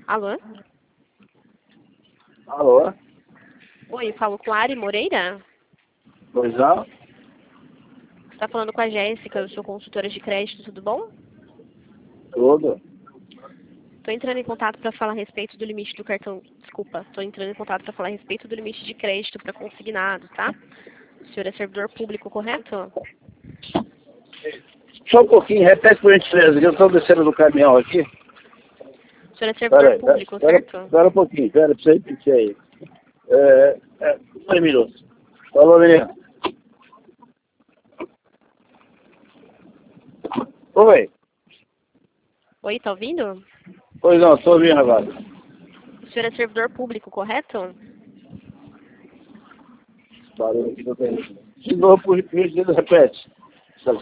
Alô? Alô? Oi, falo com a Ari Moreira? Pois não? Você está falando com a Jéssica, eu sou consultora de crédito, tudo bom? Tudo. Estou entrando em contato para falar a respeito do limite do cartão... Desculpa, estou entrando em contato para falar a respeito do limite de crédito para consignado, tá? O senhor é servidor público, correto? Só um pouquinho, repete por gentileza, que eu estou descendo do caminhão aqui. O senhor é servidor público, certo? Espera um pouquinho, espera pra você repetir aí. 2 minutos. Falou, menino. Oi. Oi, tá ouvindo? Pois não, estou ouvindo agora. O senhor é servidor público, correto? Barulho aqui do telefone. De novo, por gentileza, repete.